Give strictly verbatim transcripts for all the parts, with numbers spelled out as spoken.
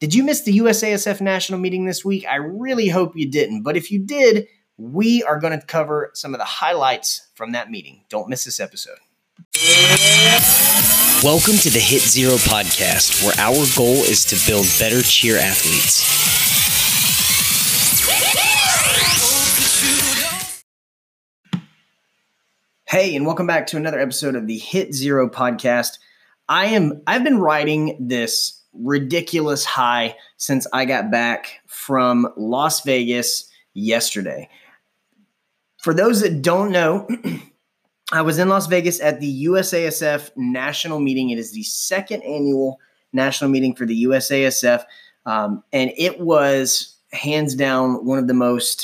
Did you miss the U S A S F national meeting this week? I really hope you didn't. But if you did, we are going to cover some of the highlights from that meeting. Don't miss this episode. Welcome to the Hit Zero podcast, where our goal is to build better cheer athletes. Hey, and welcome back to another episode of the Hit Zero podcast. I am I've been riding this ridiculous high since I got back from Las Vegas yesterday. For those that don't know, I was in Las Vegas at the U S A S F national meeting. It is the second annual national meeting for the U S A S F, um, and it was hands down one of the most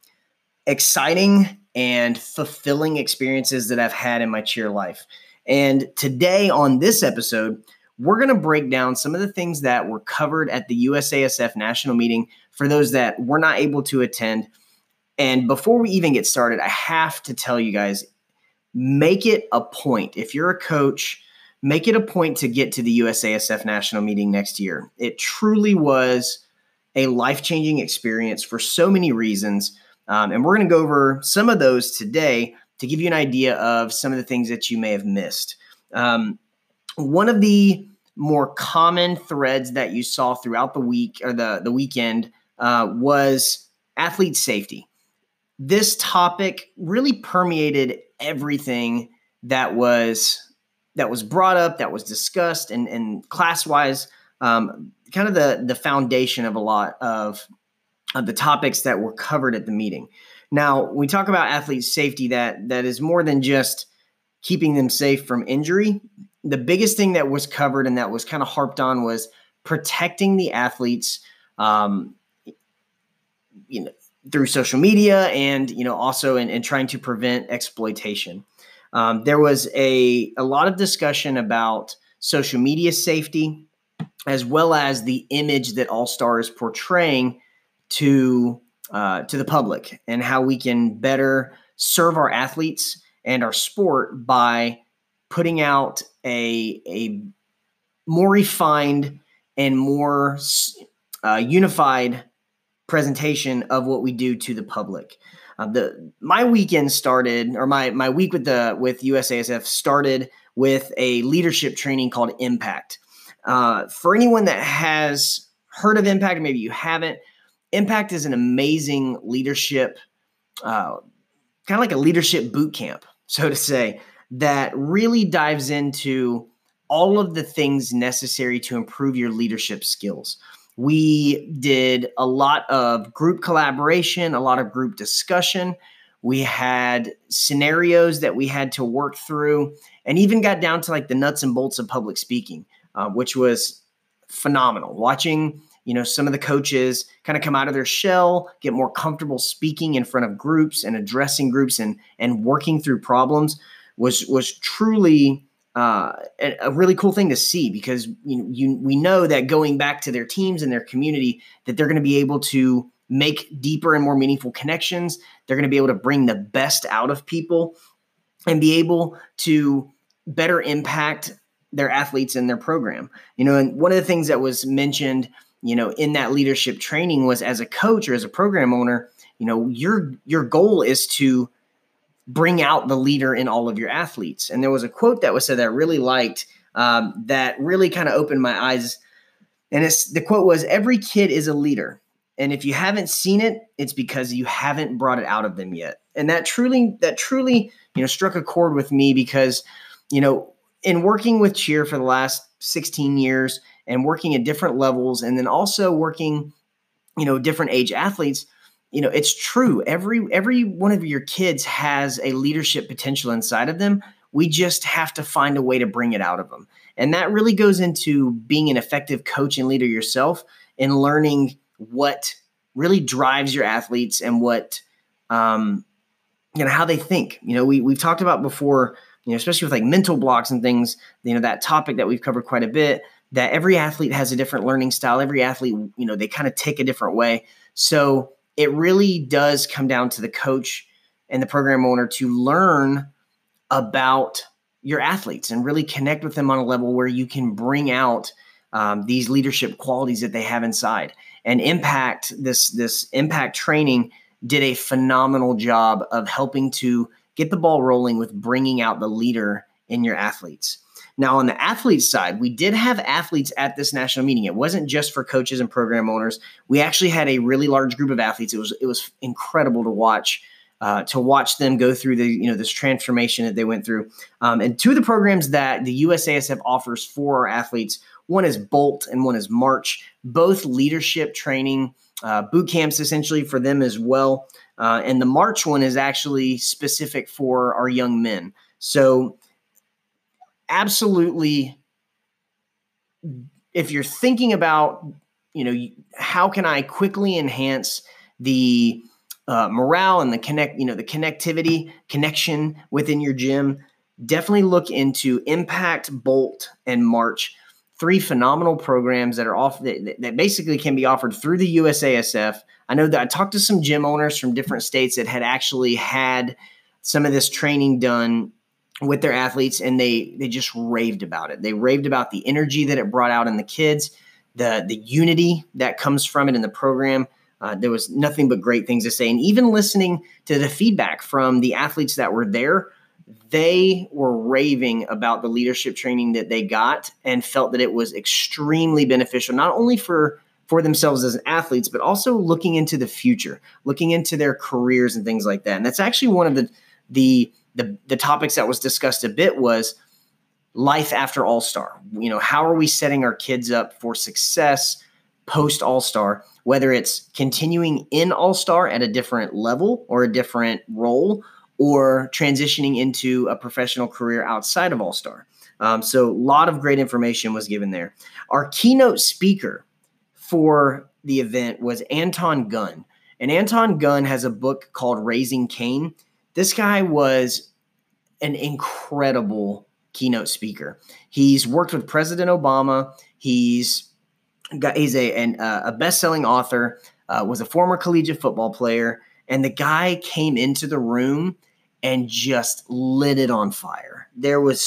exciting and fulfilling experiences that I've had in my cheer life. And today on this episode, we're going to break down some of the things that were covered at the U S A S F national meeting for those that were not able to attend. And before we even get started, I have to tell you guys, make it a point. If you're a coach, make it a point to get to the U S A S F national meeting next year. It truly was a life-changing experience for so many reasons. Um, and we're going to go over some of those today to give you an idea of some of the things that you may have missed. Um, One of the more common threads that you saw throughout the week or the, the weekend uh, was athlete safety. This topic really permeated everything that was that was brought up, that was discussed, and, and class-wise, um, kind of the, the foundation of a lot of, of the topics that were covered at the meeting. Now, when we talk about athlete safety, that that is more than just keeping them safe from injury. The biggest thing that was covered and that was kind of harped on was protecting the athletes, um, you know, through social media and, you know, also in, in trying to prevent exploitation. Um, there was a, a lot of discussion about social media safety, as well as the image that All-Star is portraying to, uh, to the public, and how we can better serve our athletes and our sport by putting out a, a more refined and more uh, unified presentation of what we do to the public. Uh, the my weekend started, or my my week with the with U S A S F started with a leadership training called Impact. Uh, for anyone that has heard of Impact, or maybe you haven't, Impact is an amazing leadership, uh, kind of like a leadership boot camp, so to say, that really dives into all of the things necessary to improve your leadership skills. We did a lot of group collaboration, a lot of group discussion. We had scenarios that we had to work through, and even got down to like the nuts and bolts of public speaking, uh, which was phenomenal. Watching, you know, some of the coaches kind of come out of their shell, get more comfortable speaking in front of groups and addressing groups and, and working through problems was was truly uh, a, a really cool thing to see, because you know, you, we know that going back to their teams and their community, that they're going to be able to make deeper and more meaningful connections. They're going to be able to bring the best out of people and be able to better impact their athletes and their program. You know, and one of the things that was mentioned, you know, in that leadership training was, as a coach or as a program owner, you know, your your goal is to bring out the leader in all of your athletes. And there was a quote that was said that I really liked, um, that really kind of opened my eyes. And it's, the quote was, "Every kid is a leader. And if you haven't seen it, it's because you haven't brought it out of them yet." And that truly, that truly, you know, struck a chord with me, because, you know, in working with cheer for the last sixteen years and working at different levels, and then also working, you know, different age athletes, you know, it's true. Every every one of your kids has a leadership potential inside of them. We just have to find a way to bring it out of them. And that really goes into being an effective coach and leader yourself, and learning what really drives your athletes and what, um, you know, how they think. You know, we, we've talked about before, you know, especially with like mental blocks and things, you know, that topic that we've covered quite a bit, that every athlete has a different learning style. Every athlete, you know, they kind of tick a different way. So it really does come down to the coach and the program owner to learn about your athletes and really connect with them on a level where you can bring out um, these leadership qualities that they have inside. And Impact, this, this Impact training did a phenomenal job of helping to get the ball rolling with bringing out the leader in your athletes. Now, on the athlete side, we did have athletes at this national meeting. It wasn't just for coaches and program owners. We actually had a really large group of athletes. It was it was incredible to watch uh, to watch them go through the you know this transformation that they went through. Um, and two of the programs that the U S A S F offers for our athletes, one is Bolt and one is March. Both leadership training uh, boot camps essentially for them as well. Uh, and the March one is actually specific for our young men. So absolutely, if you're thinking about, you know, how can I quickly enhance the uh, morale and the connect, you know, the connectivity, connection within your gym, definitely look into Impact, Bolt, and March. Three phenomenal programs that are off that, that basically can be offered through the U S A S F. I know that I talked to some gym owners from different states that had actually had some of this training done with their athletes, and they they just raved about it. They raved about the energy that it brought out in the kids, the the unity that comes from it in the program. Uh, there was nothing but great things to say. And even listening to the feedback from the athletes that were there, they were raving about the leadership training that they got and felt that it was extremely beneficial, not only for, for themselves as athletes, but also looking into the future, looking into their careers and things like that. And that's actually one of the the The, the topics that was discussed a bit was life after All-Star. You know, how are we setting our kids up for success post All-Star, whether it's continuing in All-Star at a different level or a different role, or transitioning into a professional career outside of All-Star. Um, so a lot of great information was given there. Our keynote speaker for the event was Anton Gunn. And Anton Gunn has a book called Raising Cain. This guy was an incredible keynote speaker. He's worked with President Obama. He's got he's a an, uh, a best-selling author. Uh, was a former collegiate football player, and the guy came into the room and just lit it on fire. There was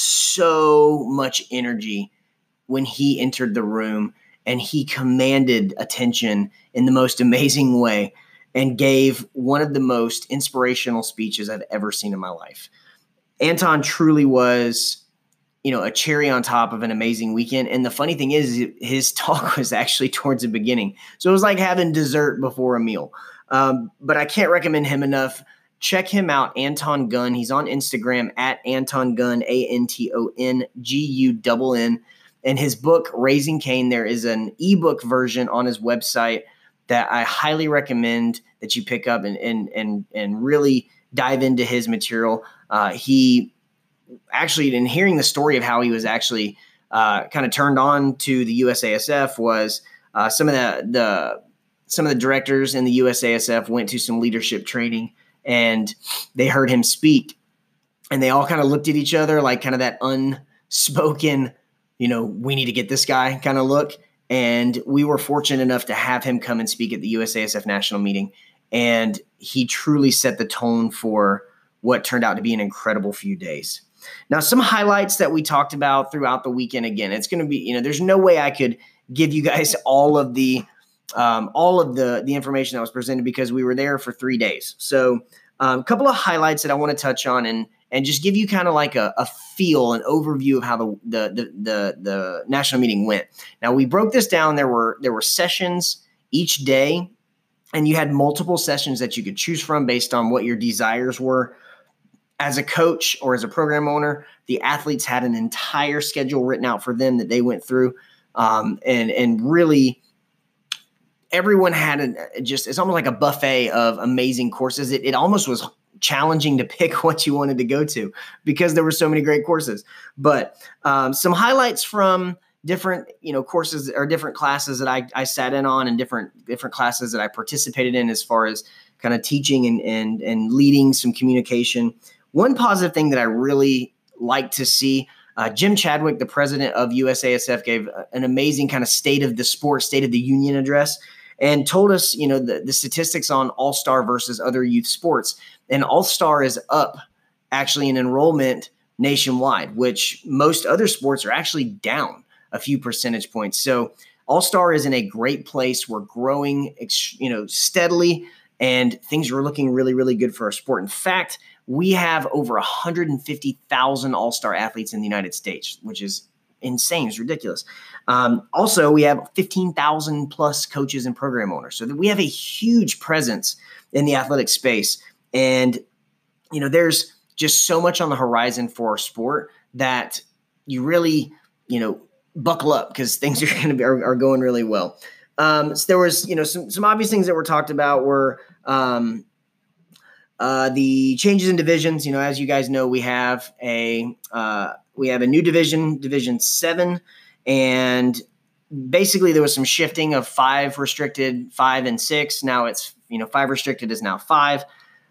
so much energy when he entered the room, and he commanded attention in the most amazing way, and gave one of the most inspirational speeches I've ever seen in my life. Anton truly was, you know, a cherry on top of an amazing weekend. And the funny thing is, his talk was actually towards the beginning. So it was like having dessert before a meal. Um, but I can't recommend him enough. Check him out, Anton Gunn. He's on Instagram at Anton Gunn, A N T O N G U N N. And his book, Raising Cain, there is an ebook version on his website that I highly recommend that you pick up and and and and really dive into his material. Uh, he actually, in hearing the story of how he was actually uh, kind of turned on to the U S A S F, was uh, some of the the some of the directors in the U S A S F went to some leadership training, and they heard him speak, and they all kind of looked at each other like kind of that unspoken, you know, we need to get this guy kind of look. And we were fortunate enough to have him come and speak at the U S A S F national meeting. And he truly set the tone for what turned out to be an incredible few days. Now, some highlights that we talked about throughout the weekend. Again, it's going to be, you know, there's no way I could give you guys all of the, um, all of the, the information that was presented because we were there for three days. So um, a couple of highlights that I want to touch on and, and just give you kind of like a, a feel, an overview of how the, the, the, the, the national meeting went. Now, we broke this down. There were, there were sessions each day, and you had multiple sessions that you could choose from based on what your desires were. As a coach or as a program owner, the athletes had an entire schedule written out for them that they went through. Um, and, and really everyone had a, just, it's almost like a buffet of amazing courses. It, it almost was challenging to pick what you wanted to go to because there were so many great courses. But um, some highlights from different, you know, courses or different classes that I, I sat in on and different, different classes that I participated in as far as kind of teaching and, and, and leading some communication. One positive thing that I really like to see, uh, Jim Chadwick, the president of U S A S F, gave an amazing kind of state of the sport, state of the union address, and told us, you know, the, the statistics on All-Star versus other youth sports. And All-Star is up actually in enrollment nationwide, which most other sports are actually down. a few percentage points. So All-Star is in a great place. We're growing, you know, steadily, and things are looking really, really good for our sport. In fact, we have over one hundred fifty thousand All-Star athletes in the United States, which is insane. It's ridiculous. Um, also, we have fifteen thousand plus coaches and program owners. So that we have a huge presence in the athletic space. And, you know, there's just so much on the horizon for our sport that you really, you know, buckle up because things are going to be are, are going really well. Um, so there was, you know, some some obvious things that were talked about were um, uh, the changes in divisions. You know, as you guys know, we have a uh, we have a new division, Division Seven, and basically there was some shifting of five restricted, five and six. Now it's, you know, five restricted is now five.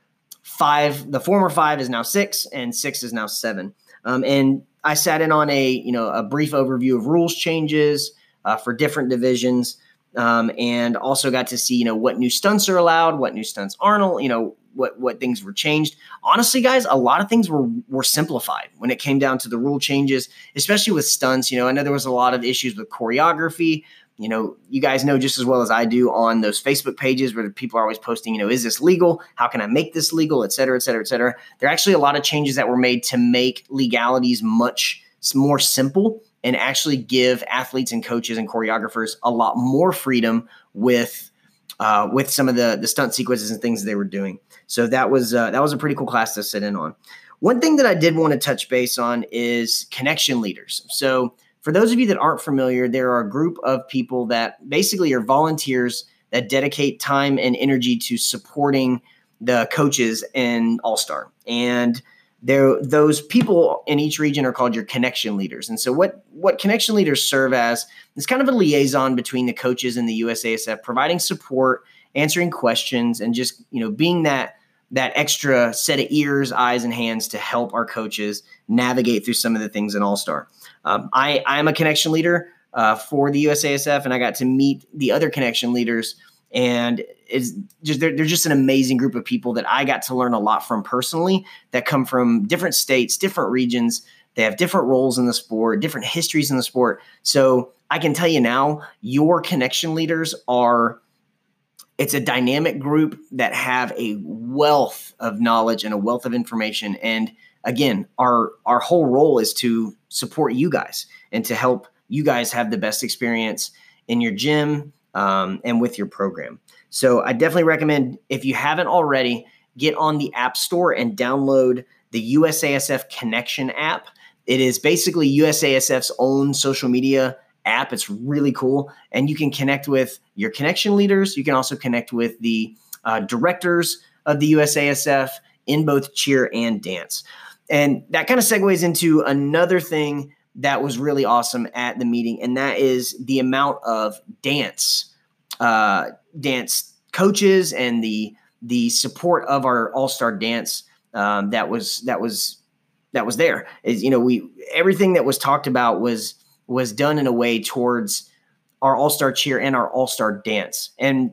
Five, the former five is now six, and six is now seven. Um, and I sat in on a, you know, a brief overview of rules changes uh, for different divisions, um, and also got to see, you know, what new stunts are allowed, what new stunts aren't, you know, what what things were changed. Honestly, guys, a lot of things were were simplified when it came down to the rule changes, especially with stunts. You know, I know there was a lot of issues with choreography. You know, you guys know just as well as I do on those Facebook pages where people are always posting, you know, is this legal? How can I make this legal? Et cetera, et cetera, et cetera. There are actually a lot of changes that were made to make legalities much more simple and actually give athletes and coaches and choreographers a lot more freedom with uh, with some of the, the stunt sequences and things they were doing. So that was uh, that was a pretty cool class to sit in on. One thing that I did want to touch base on is connection leaders. So for those of you that aren't familiar, there are a group of people that basically are volunteers that dedicate time and energy to supporting the coaches in All-Star. And there, those people in each region are called your connection leaders. And so what, what connection leaders serve as is kind of a liaison between the coaches and the U S A S F, providing support, answering questions, and just, you know, being that that extra set of ears, eyes, and hands to help our coaches navigate through some of the things in All-Star. Um, I, I'm a connection leader uh, for the U S A S F, and I got to meet the other connection leaders, and it's just they're, they're just an amazing group of people that I got to learn a lot from personally, that come from different states, different regions. They have different roles in the sport, different histories in the sport. So I can tell you now, your connection leaders are It's a dynamic group that have a wealth of knowledge and a wealth of information. And again, our our whole role is to support you guys and to help you guys have the best experience in your gym um, and with your program. So I definitely recommend, if you haven't already, get on the App Store and download the U S A S F Connection app. It is basically U S A S F's own social media app. It's really cool. And you can connect with your connection leaders. You can also connect with the uh, directors of the U S A S F in both cheer and dance. And that kind of segues into another thing that was really awesome at the meeting, and that is the amount of dance, uh, dance coaches and the the support of our All-Star dance um, that was that was that was there. Is, you know, we everything that was talked about was was done in a way towards our All-Star cheer and our All-Star dance. And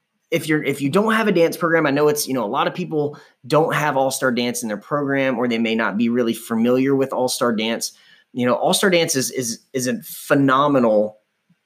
if you're, if you don't have a dance program, I know it's, you know, a lot of people don't have All-Star dance in their program, or they may not be really familiar with All-Star dance. You know, All-Star dance is, is, is a phenomenal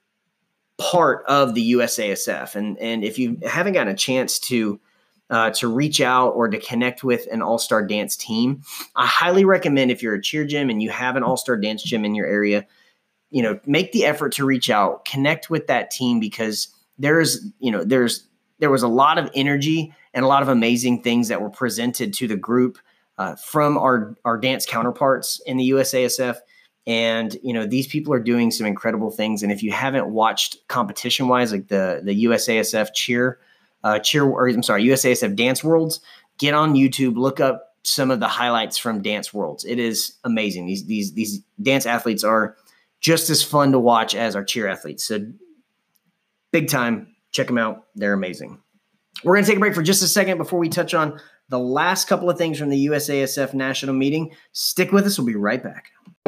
part of the U S A S F. And, and if you haven't gotten a chance to, uh, to reach out or to connect with an All-Star dance team, I highly recommend, if you're a cheer gym and you have an All-Star dance gym in your area, you know, make the effort to reach out, connect with that team, because there's, you know, there's, there was a lot of energy and a lot of amazing things that were presented to the group uh, from our, our dance counterparts in the U S A S F. And, you know, these people are doing some incredible things. And if you haven't watched competition wise, like the, the U S A S F cheer, uh, cheer, or I'm sorry, U S A S F Dance Worlds, get on YouTube, look up some of the highlights from Dance Worlds. It is amazing. These, these, these dance athletes are just as fun to watch as our cheer athletes. So big time. Check them out. They're amazing. We're going to take a break for just a second before we touch on the last couple of things from the U S A S F national meeting. Stick with us. We'll be right back.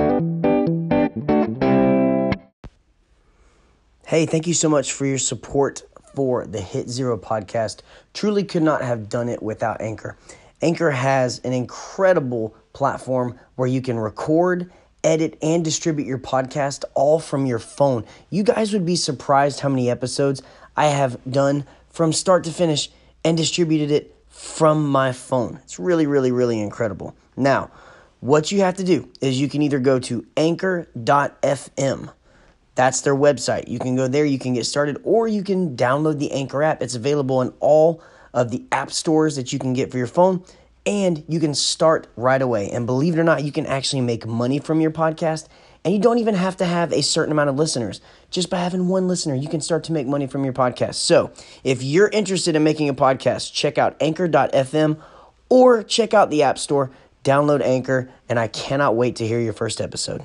Hey, thank you so much for your support for the Hit Zero podcast. Truly could not have done it without Anchor. Anchor has an incredible platform where you can record edit, and distribute your podcast all from your phone. You guys would be surprised how many episodes I have done from start to finish and distributed it from my phone. It's really, really, really incredible. Now, what you have to do is you can either go to anchor dot f m. That's their website. You can go there, you can get started, or you can download the Anchor app. It's available in all of the app stores that you can get for your phone, and you can start right away. And believe it or not, you can actually make money from your podcast, and you don't even have to have a certain amount of listeners. Just by having one listener, you can start to make money from your podcast. So if you're interested in making a podcast, check out anchor dot f m or check out the App Store, download Anchor, and I cannot wait to hear your first episode.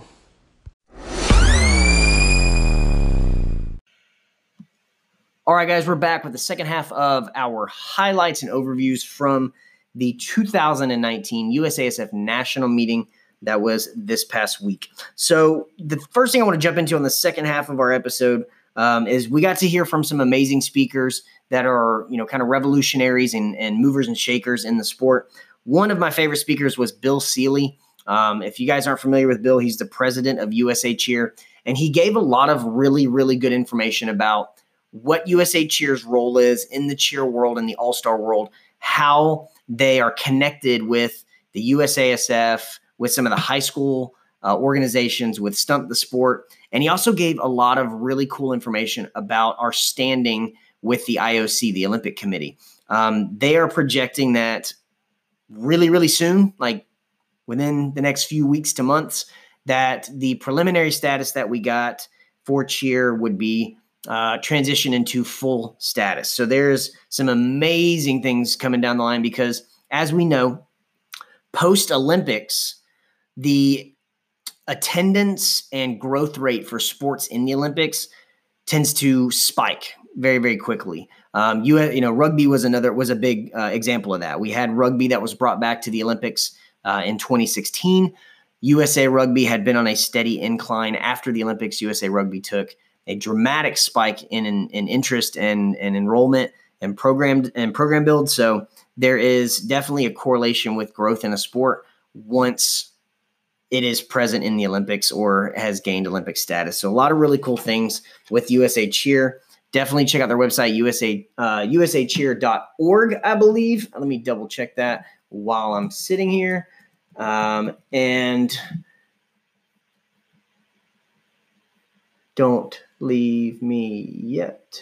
All right, guys, we're back with the second half of our highlights and overviews from the two thousand nineteen U S A S F National Meeting that was this past week. So the first thing I want to jump into on the second half of our episode um, is we got to hear from some amazing speakers that are, you know, kind of revolutionaries and, and movers and shakers in the sport. One of my favorite speakers was Bill Seeley. Um, if you guys aren't familiar with Bill, he's the president of U S A Cheer, and he gave a lot of really, really good information about what U S A Cheer's role is in the cheer world and the all-star world, how they are connected with the U S A S F, with some of the high school uh, organizations, with Stump the Sport. And he also gave a lot of really cool information about our standing with the I O C, the Olympic Committee. Um, they are projecting that really, really soon, like within the next few weeks to months, that the preliminary status that we got for cheer would be uh, transition into full status. So there's some amazing things coming down the line because, as we know, post-Olympics, the attendance and growth rate for sports in the Olympics tends to spike very, very quickly. Um, you, you know, rugby was another was a big uh, example of that. We had rugby that was brought back to the Olympics uh, in twenty sixteen. U S A Rugby had been on a steady incline after the Olympics. U S A Rugby took a dramatic spike in, in, in interest and, and enrollment and program and program build. So there is definitely a correlation with growth in a sport once it is present in the Olympics or has gained Olympic status. So a lot of really cool things with U S A Cheer. Definitely check out their website, U S A, uh, U S A cheer dot org, I believe. Let me double check that while I'm sitting here. Um, and don't leave me yet.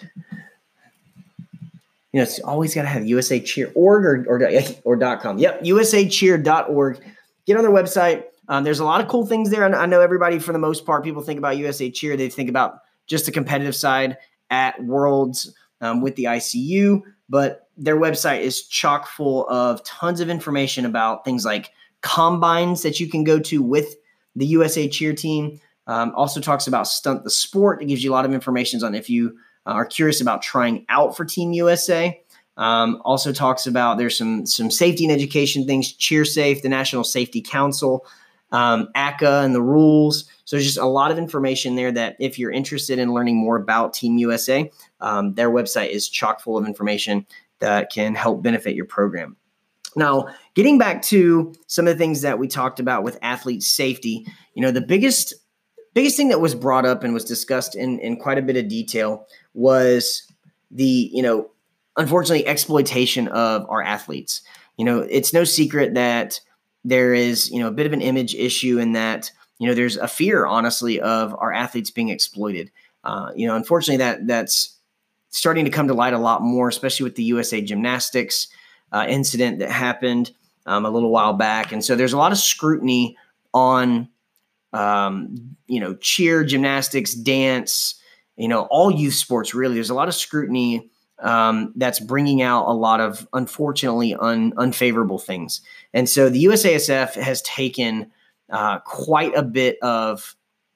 You know, it's always got to have U S A Cheer dot org or, or, or .com. Yep, U S A cheer dot org. Get on their website. Um, there's a lot of cool things there. I know everybody, for the most part, people think about U S A Cheer. They think about just the competitive side at Worlds um, with the I C U, but their website is chock full of tons of information about things like combines that you can go to with the U S A Cheer team. Um, also talks about Stunt the Sport. It gives you a lot of information on if you uh, are curious about trying out for Team U S A. Um, also talks about there's some some safety and education things, CheerSafe, the National Safety Council, um, A C A and the rules. So there's just a lot of information there that if you're interested in learning more about Team U S A, um, their website is chock full of information that can help benefit your program. Now, getting back to some of the things that we talked about with athlete safety, you know, the biggest biggest thing that was brought up and was discussed in, in quite a bit of detail was the, you know, unfortunately, exploitation of our athletes. You know, it's no secret that there is, you know, a bit of an image issue in that, you know, there's a fear, honestly, of our athletes being exploited. Uh, you know, unfortunately, that that's starting to come to light a lot more, especially with the U S A Gymnastics uh, incident that happened um, a little while back. And so there's a lot of scrutiny on, um, you know, cheer, gymnastics, dance, you know, all youth sports, really. There's a lot of scrutiny um, that's bringing out a lot of, unfortunately, un, unfavorable things. And so the U S A S F has taken uh, quite a bit of,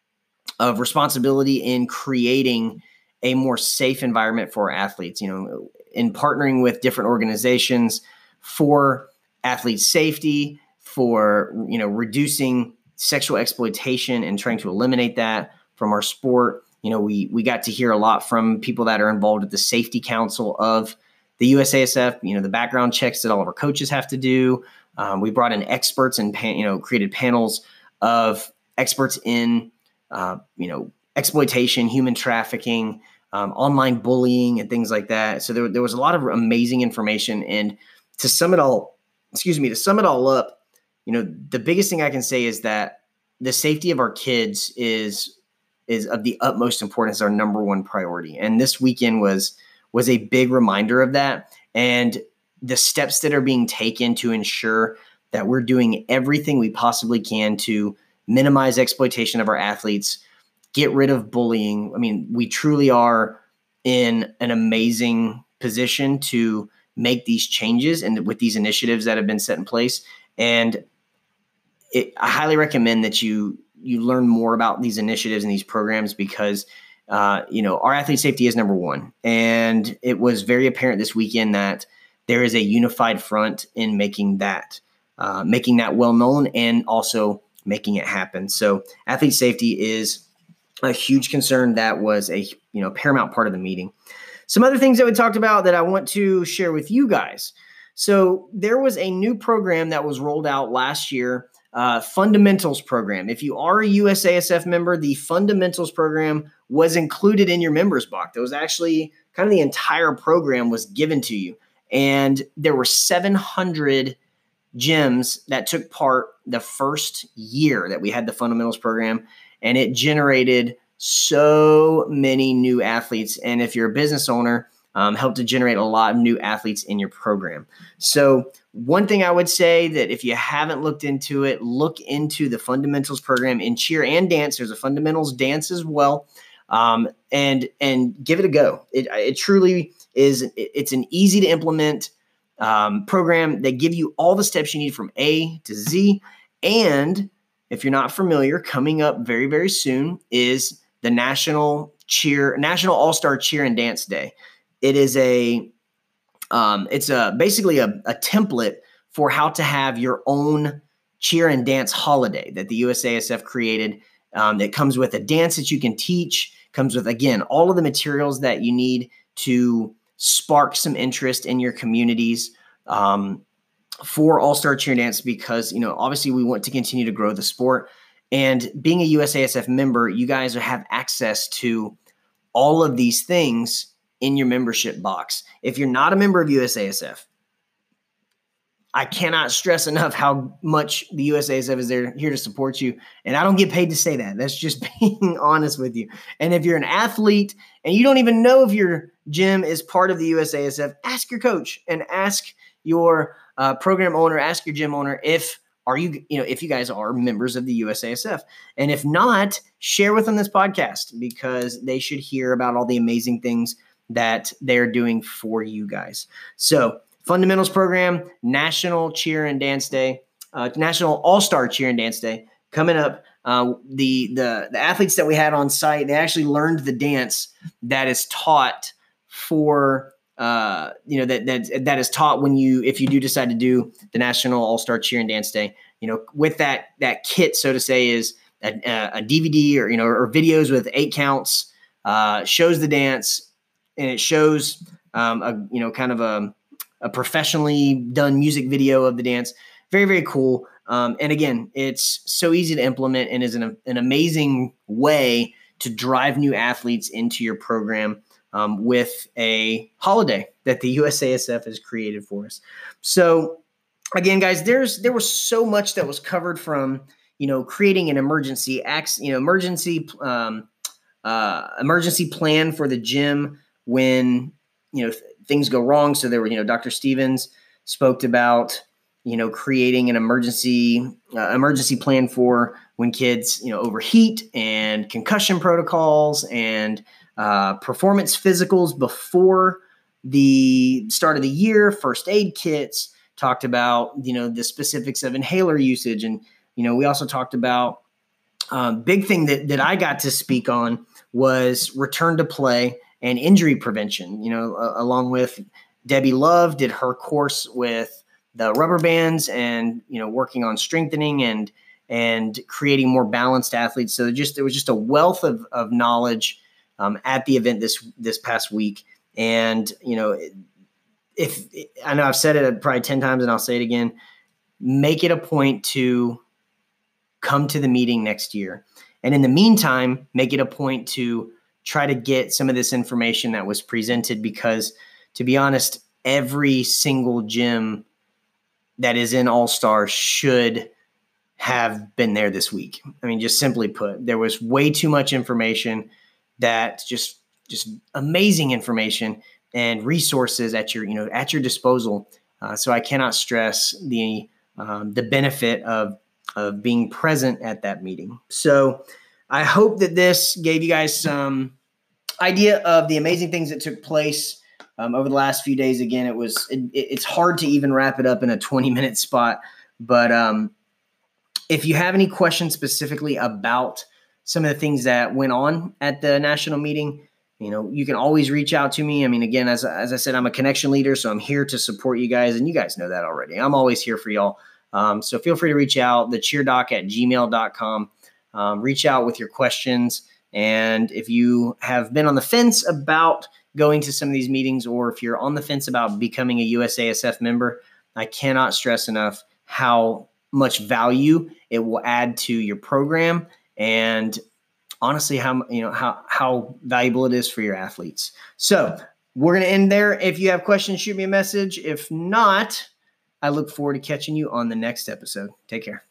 of responsibility in creating a more safe environment for athletes, you know, in partnering with different organizations for athlete safety, for, you know, reducing sexual exploitation and trying to eliminate that from our sport. You know, we we got to hear a lot from people that are involved with the Safety Council of the U S A S F, you know, the background checks that all of our coaches have to do. Um, we brought in experts and, pan, you know, created panels of experts in, uh, you know, exploitation, human trafficking, um, online bullying, and things like that. So there, there was a lot of amazing information. And to sum it all, excuse me, to sum it all up, you know, the biggest thing I can say is that the safety of our kids is is of the utmost importance, our number one priority. And this weekend was was a big reminder of that. And the steps that are being taken to ensure that we're doing everything we possibly can to minimize exploitation of our athletes, get rid of bullying. I mean, we truly are in an amazing position to make these changes and with these initiatives that have been set in place. And it, I highly recommend that you you learn more about these initiatives and these programs because, uh, you know, our athlete safety is number one. And it was very apparent this weekend that there is a unified front in making that, uh, making that well known and also making it happen. So athlete safety is a huge concern that was a, you know, paramount part of the meeting. Some other things that we talked about that I want to share with you guys. So there was a new program that was rolled out last year, uh, Fundamentals program. If you are a U S A S F member, the Fundamentals program was included in your members box. It was actually kind of the entire program was given to you. And there were seven hundred gyms that took part the first year that we had the Fundamentals program. And it generated so many new athletes. And if you're a business owner, um, helped to generate a lot of new athletes in your program. So one thing I would say that if you haven't looked into it, look into the Fundamentals program in cheer and dance. There's a Fundamentals dance as well. Um, and, and give it a go. It, it truly is. It, it's an easy to implement um, program that give you all the steps you need from A to Z. And if you're not familiar, coming up very, very soon is the National Cheer, National All-Star Cheer and Dance Day. It is a, um, it's a basically a, a template for how to have your own cheer and dance holiday that the U S A S F created. Um, that comes with a dance that you can teach, comes with, again, all of the materials that you need to spark some interest in your communities. Um, for All-Star Cheer and Dance because, you know, obviously we want to continue to grow the sport. And being a U S A S F member, you guys have access to all of these things in your membership box. If you're not a member of U S A S F, I cannot stress enough how much the U S A S F is there here to support you. And I don't get paid to say that. That's just being honest with you. And if you're an athlete and you don't even know if your gym is part of the U S A S F, ask your coach and ask your uh, program owner, ask your gym owner if are you, you know, if you guys are members of the U S A S F. And if not, share with them this podcast because they should hear about all the amazing things that they're doing for you guys. So Fundamentals program, National Cheer and Dance Day, uh, National All-Star Cheer and Dance Day coming up. Uh, the, the, the athletes that we had on site, they actually learned the dance that is taught for Uh, you know, that, that, that is taught when you, if you do decide to do the National All-Star Cheer and Dance Day, you know, with that, that kit, so to say, is a, a D V D or, you know, or videos with eight counts, uh, shows the dance and it shows, um, a, you know, kind of a, a professionally done music video of the dance. Very, very cool. Um, and again, it's so easy to implement and is an, an amazing way to drive new athletes into your program. Um, with a holiday that the U S A S F has created for us. So again, guys, there's there was so much that was covered from, you know, creating an emergency acts, you know, emergency um, uh, emergency plan for the gym when, you know, th- things go wrong. So there were, you know, Doctor Stevens spoke about, you know, creating an emergency uh, emergency plan for when kids, you know, overheat and concussion protocols and Uh, performance physicals before the start of the year, first aid kits, talked about, you know, the specifics of inhaler usage. And, you know, we also talked about um, big thing that, that I got to speak on was return to play and injury prevention, you know, uh, along with Debbie Love did her course with the rubber bands and, you know, working on strengthening and, and creating more balanced athletes. So just, it was just a wealth of, of knowledge Um, at the event this this past week. And, you know, if I know I've said it probably ten times and I'll say it again, make it a point to come to the meeting next year. And in the meantime, make it a point to try to get some of this information that was presented, because to be honest, every single gym that is in All-Star should have been there this week. I mean, just simply put, there was way too much information, that just just amazing information and resources at your, you know, at your disposal. Uh, so I cannot stress the um, the benefit of of being present at that meeting. So I hope that this gave you guys some idea of the amazing things that took place um, over the last few days. Again, it was it, it's hard to even wrap it up in a twenty minute spot, but um, if you have any questions specifically about some of the things that went on at the national meeting, you know, you can always reach out to me. I mean, again, as, as I said, I'm a connection leader, so I'm here to support you guys, and you guys know that already. I'm always here for y'all. Um, so feel free to reach out, the cheer doc at gmail dot com. Um, reach out with your questions. And if you have been on the fence about going to some of these meetings, or if you're on the fence about becoming a U S A S F member, I cannot stress enough how much value it will add to your program, and honestly, how you know how how valuable it is for your athletes. So we're going to end there. If you have questions, shoot me a message. If not, I look forward to catching you on the next episode. Take care.